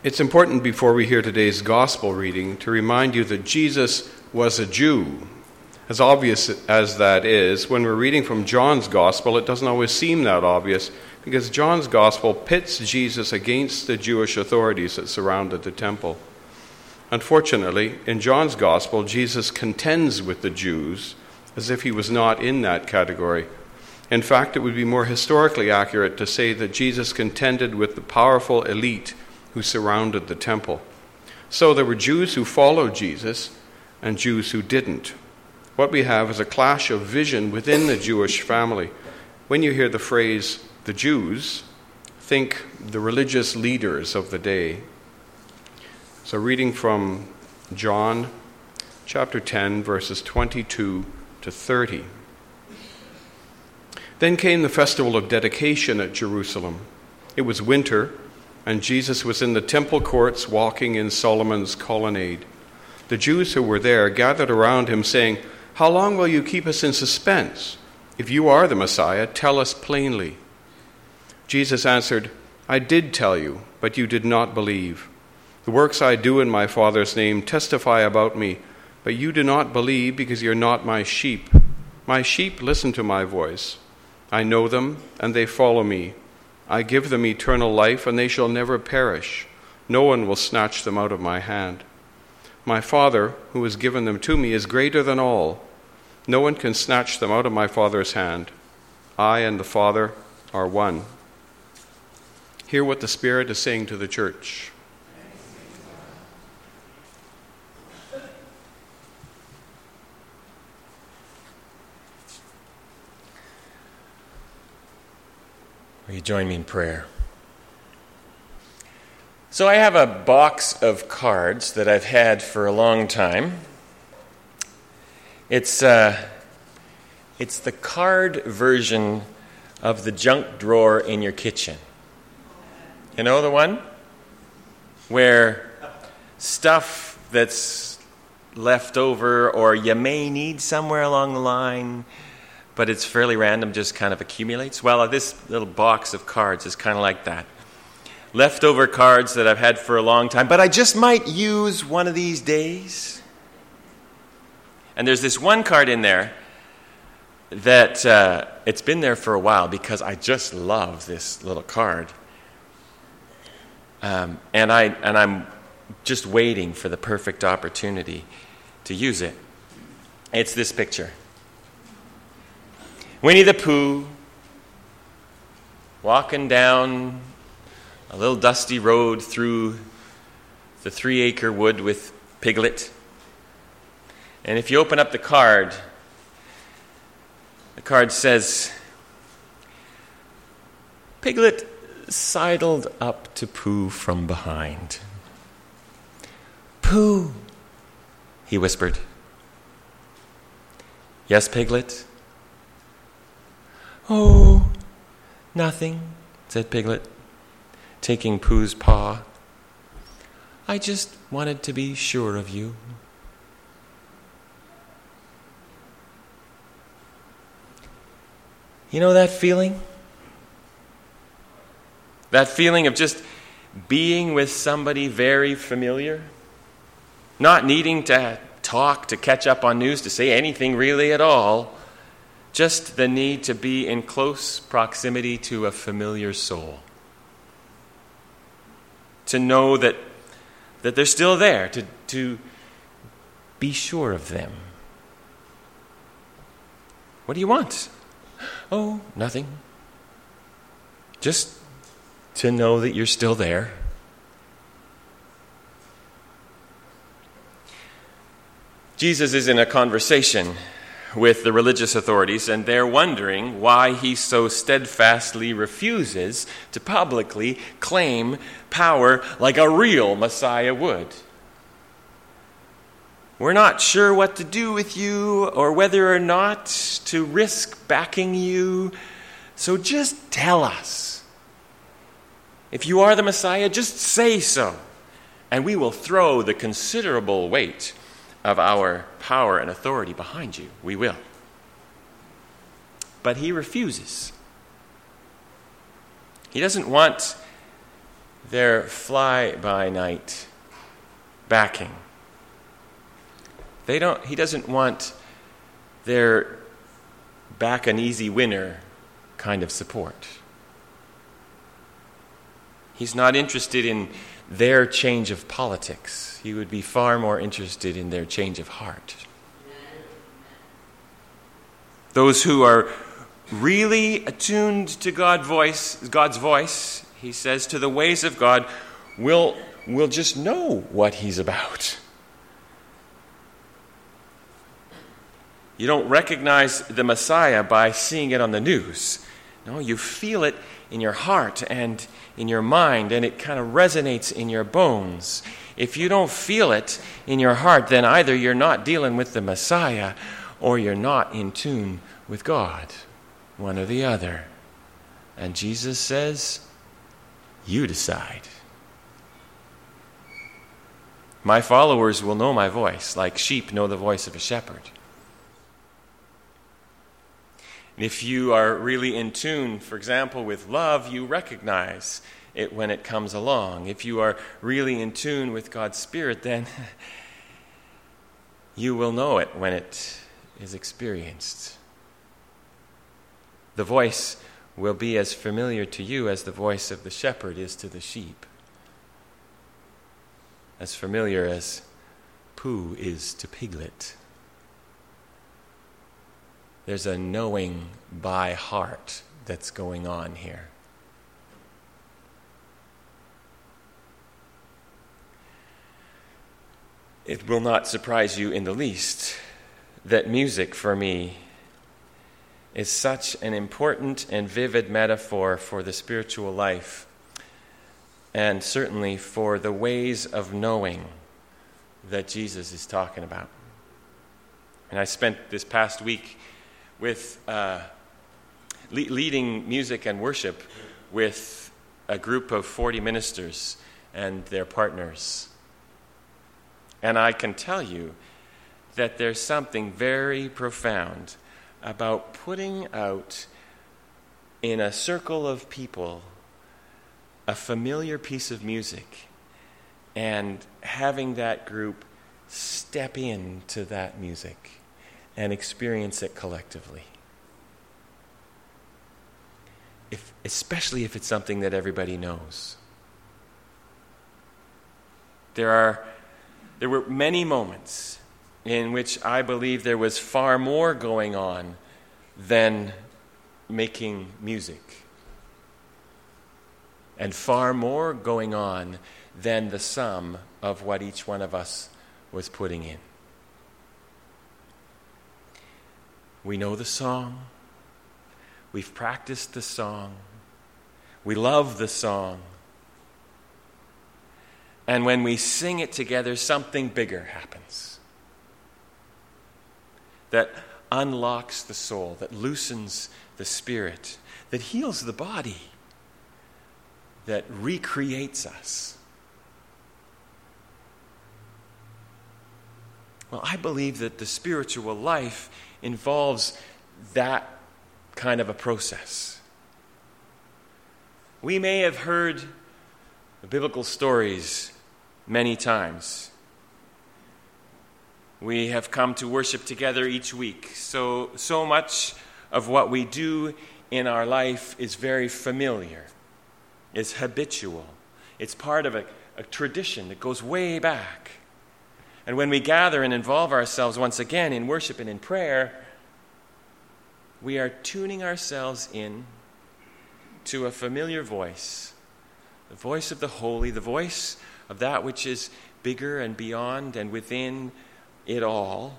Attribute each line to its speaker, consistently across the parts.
Speaker 1: It's important before we hear today's gospel reading to remind you that Jesus was a Jew. As obvious as that is, when we're reading from John's gospel, it doesn't always seem that obvious because John's gospel pits Jesus against the Jewish authorities that surrounded the temple. Unfortunately, in John's gospel, Jesus contends with the Jews as if he was not in that category. In fact, it would be more historically accurate to say that Jesus contended with the powerful elite who surrounded the temple. So there were Jews who followed Jesus and Jews who didn't. What we have is a clash of vision within the Jewish family. When you hear the phrase, the Jews, think the religious leaders of the day. So reading from John chapter 10, verses 22 to 30. Then came the festival of dedication at Jerusalem. It was winter, and Jesus was in the temple courts walking in Solomon's colonnade. The Jews who were there gathered around him, saying, "How long will you keep us in suspense? If you are the Messiah, tell us plainly." Jesus answered, "I did tell you, but you did not believe. The works I do in my Father's name testify about me, but you do not believe because you're not my sheep. My sheep listen to my voice. I know them, and they follow me. I give them eternal life, and they shall never perish. No one will snatch them out of my hand. My Father, who has given them to me, is greater than all. No one can snatch them out of my Father's hand. I and the Father are one." Hear what the Spirit is saying to the church.
Speaker 2: Will you join me in prayer? So I have a box of cards that I've had for a long time. It's the card version of the junk drawer in your kitchen. You know the one? Where stuff that's left over or you may need somewhere along the line, but it's fairly random, just kind of accumulates. Well, this little box of cards is kind of like that. Leftover cards that I've had for a long time, but I just might use one of these days. And there's this one card in there that it's been there for a while because I just love this little card. And I'm just waiting for the perfect opportunity to use it. It's this picture. Winnie the Pooh walking down a little dusty road through the 3-acre wood with Piglet. And if you open up the card says, "Piglet sidled up to Pooh from behind. 'Pooh,' he whispered. 'Yes, Piglet?' 'Oh, nothing,' said Piglet, taking Pooh's paw. 'I just wanted to be sure of you.'" You know that feeling? That feeling of just being with somebody very familiar? Not needing to talk, to catch up on news, to say anything really at all. Just the need to be in close proximity to a familiar soul. To know that they're still there, to be sure of them. "What do you want?" "Oh, nothing. Just to know that you're still there." Jesus is in a conversation with the religious authorities, and they're wondering why he so steadfastly refuses to publicly claim power like a real Messiah would. "We're not sure what to do with you or whether or not to risk backing you, so just tell us. If you are the Messiah, just say so, and we will throw the considerable weight of our power and authority behind you. We will." But he refuses. He doesn't want their fly-by-night backing. He doesn't want their back-an-easy winner kind of support. He's not interested in their change of politics. He would be far more interested in their change of heart. Those who are really attuned to God's voice, he says, to the ways of God, will just know what he's about. You don't recognize the Messiah by seeing it on the news. No, you feel it in your heart and in your mind, and it kind of resonates in your bones. If you don't feel it in your heart, then either you're not dealing with the Messiah or you're not in tune with God, one or the other. And Jesus says, you decide. My followers will know my voice, like sheep know the voice of a shepherd. And if you are really in tune, for example, with love, you recognize it when it comes along. If you are really in tune with God's Spirit, then you will know it when it is experienced. The voice will be as familiar to you as the voice of the shepherd is to the sheep. As familiar as poo is to piglet. There's a knowing by heart that's going on here. It will not surprise you in the least that music for me is such an important and vivid metaphor for the spiritual life, and certainly for the ways of knowing that Jesus is talking about. And I spent this past week with leading music and worship with a group of 40 ministers and their partners. And I can tell you that there's something very profound about putting out in a circle of people a familiar piece of music and having that group step into that music and experience it collectively. Especially if it's something that everybody knows. There were many moments in which I believe there was far more going on than making music. And far more going on than the sum of what each one of us was putting in. We know the song. We've practiced the song. We love the song. And when we sing it together, something bigger happens. That unlocks the soul, that loosens the spirit, that heals the body, that recreates us. Well, I believe that the spiritual life involves that kind of a process. We may have heard the biblical stories many times. We have come to worship together each week. So much of what we do in our life is very familiar. It's habitual. It's part of a tradition that goes way back. And when we gather and involve ourselves once again in worship and in prayer, we are tuning ourselves in to a familiar voice, the voice of the holy, the voice of that which is bigger and beyond and within it all.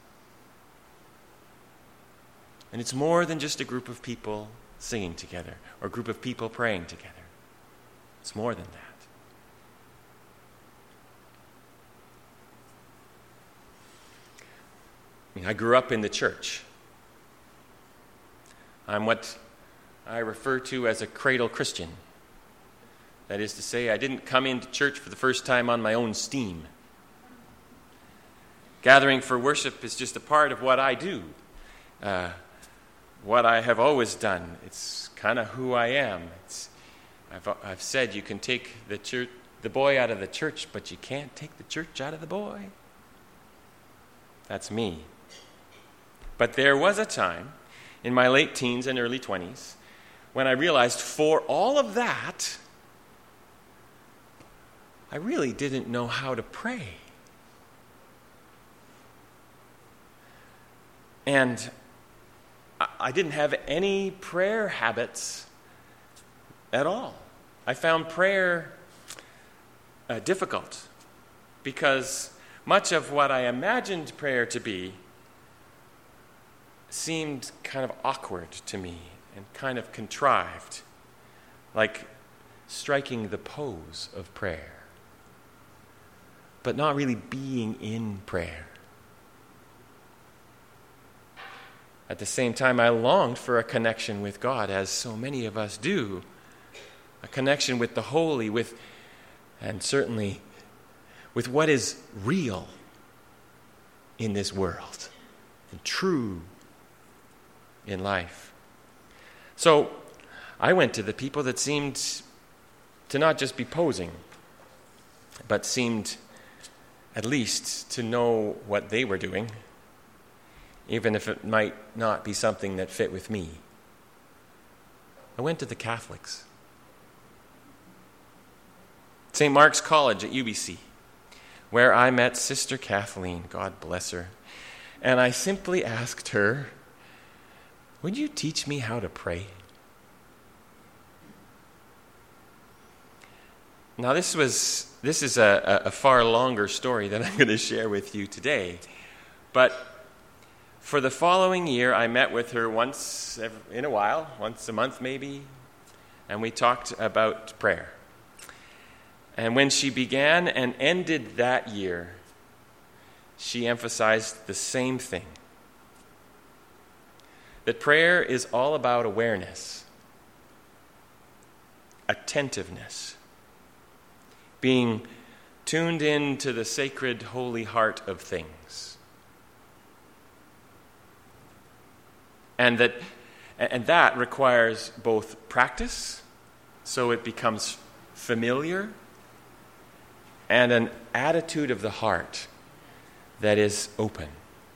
Speaker 2: And it's more than just a group of people singing together or a group of people praying together. It's more than that. I grew up in the church. I'm what I refer to as a cradle Christian. That is to say, I didn't come into church for the first time on my own steam. Gathering for worship is just a part of what I do, what I have always done. It's kind of who I am. I've said you can take the boy out of the church, but you can't take the church out of the boy. That's me. But there was a time in my late teens and early 20s when I realized for all of that, I really didn't know how to pray. And I didn't have any prayer habits at all. I found prayer difficult because much of what I imagined prayer to be seemed kind of awkward to me and kind of contrived, like striking the pose of prayer, but not really being in prayer. At the same time, I longed for a connection with God, as so many of us do, a connection with the holy, and certainly with what is real in this world and true in life. So I went to the people that seemed to not just be posing, but seemed at least to know what they were doing, even if it might not be something that fit with me. I went to the Catholics. St. Mark's College at UBC, where I met Sister Kathleen, God bless her, and I simply asked her, "Would you teach me how to pray?" Now this is a far longer story than I'm going to share with you today, but for the following year, I met with her once in a while, once a month maybe, and we talked about prayer. And when she began and ended that year, she emphasized the same thing, that prayer is all about awareness, attentiveness, being tuned in to the sacred, holy heart of things. And that requires both practice, so it becomes familiar, and an attitude of the heart that is open.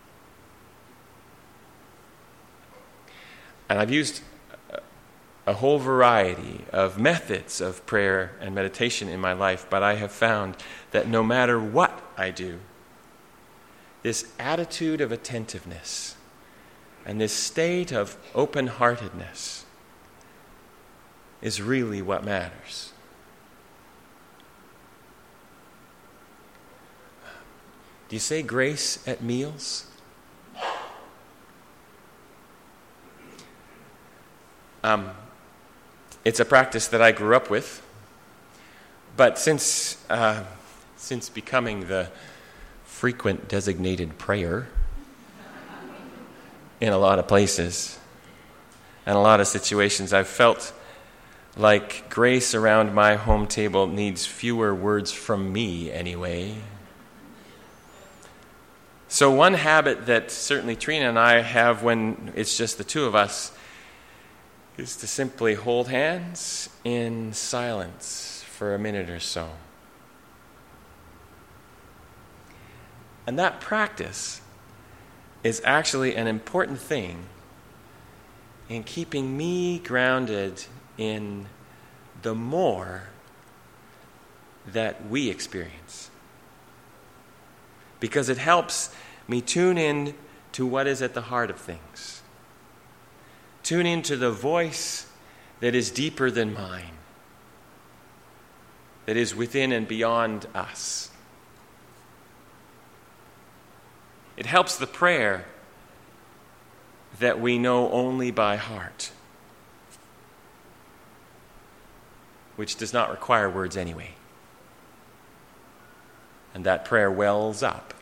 Speaker 2: And I've used a whole variety of methods of prayer and meditation in my life, but I have found that no matter what I do, this attitude of attentiveness and this state of open-heartedness is really what matters. Do you say grace at meals? It's a practice that I grew up with, but since becoming the frequent designated prayer in a lot of places and a lot of situations, I've felt like grace around my home table needs fewer words from me anyway. So one habit that certainly Trina and I have when it's just the two of us is to simply hold hands in silence for a minute or so. And that practice is actually an important thing in keeping me grounded in the more that we experience. Because it helps me tune in to what is at the heart of things. Tune into the voice that is deeper than mine, that is within and beyond us. It helps the prayer that we know only by heart, which does not require words anyway. And that prayer wells up.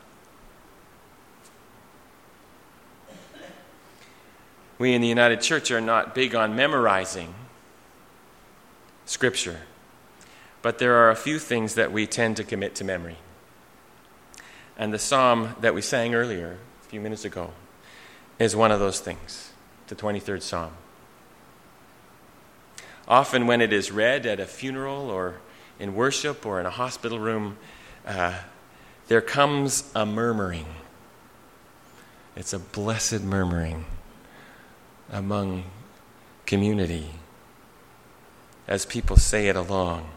Speaker 2: We in the United Church are not big on memorizing Scripture, but there are a few things that we tend to commit to memory. And the psalm that we sang earlier, a few minutes ago, is one of those things, the 23rd Psalm. Often when it is read at a funeral or in worship or in a hospital room, there comes a murmuring. It's a blessed murmuring among community as people say it along.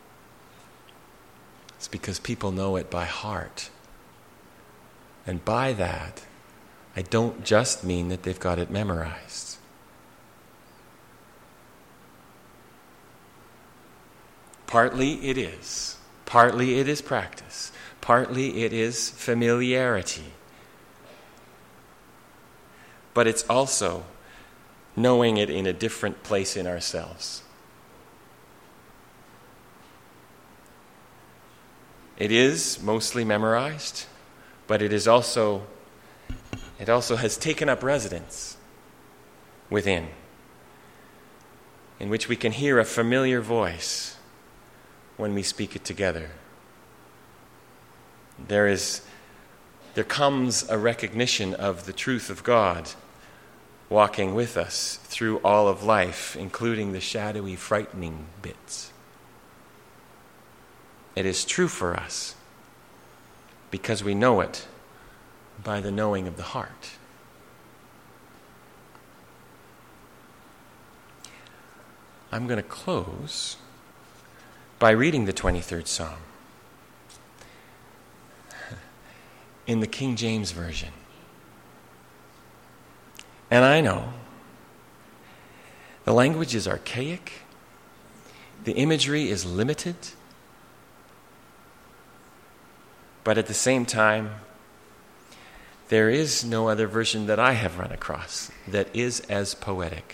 Speaker 2: It's because people know it by heart. And by that, I don't just mean that they've got it memorized. Partly it is. Partly it is practice. Partly it is familiarity. But it's also knowing it in a different place in ourselves. It is mostly memorized, but it also has taken up residence within, in which we can hear a familiar voice when we speak it together. There comes a recognition of the truth of God walking with us through all of life, including the shadowy, frightening bits. It is true for us because we know it by the knowing of the heart. I'm going to close by reading the 23rd Psalm in the King James Version. And I know the language is archaic, the imagery is limited, but at the same time, there is no other version that I have run across that is as poetic.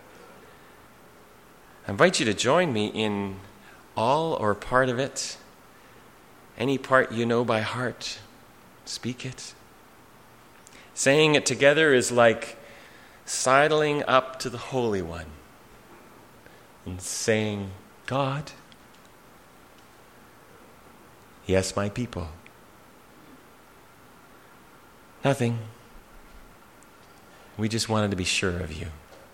Speaker 2: I invite you to join me in all or part of it. Any part you know by heart, speak it. Saying it together is like sidling up to the Holy One and saying, God, yes, my people. Nothing. We just wanted to be sure of you.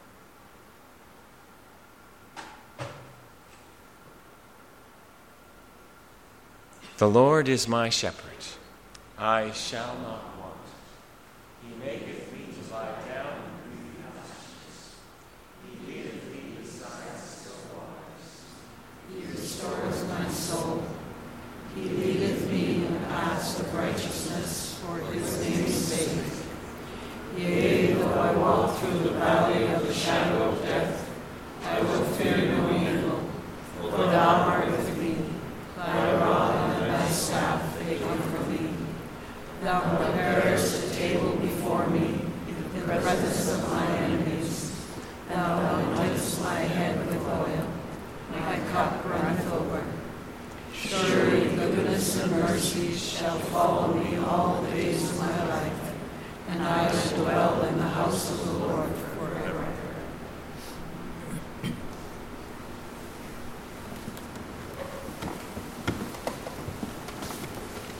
Speaker 2: The Lord is my shepherd. I shall not want. He maketh me to lie down in green pastures. He leadeth me beside still waters.
Speaker 3: He restores my soul. He leadeth me in the paths of righteousness for his name's sake. Yea, though I walk through the valley of the shadow of death, I will fear no evil, for thou art with me. Thy rod and thy staff, they comfort me. Thou preparest a table before me in the presence of my enemies. Thou anointest my head with oil. My cup runneth over. Surely goodness and mercy shall follow me all the days of my life, and I shall dwell in the house of the Lord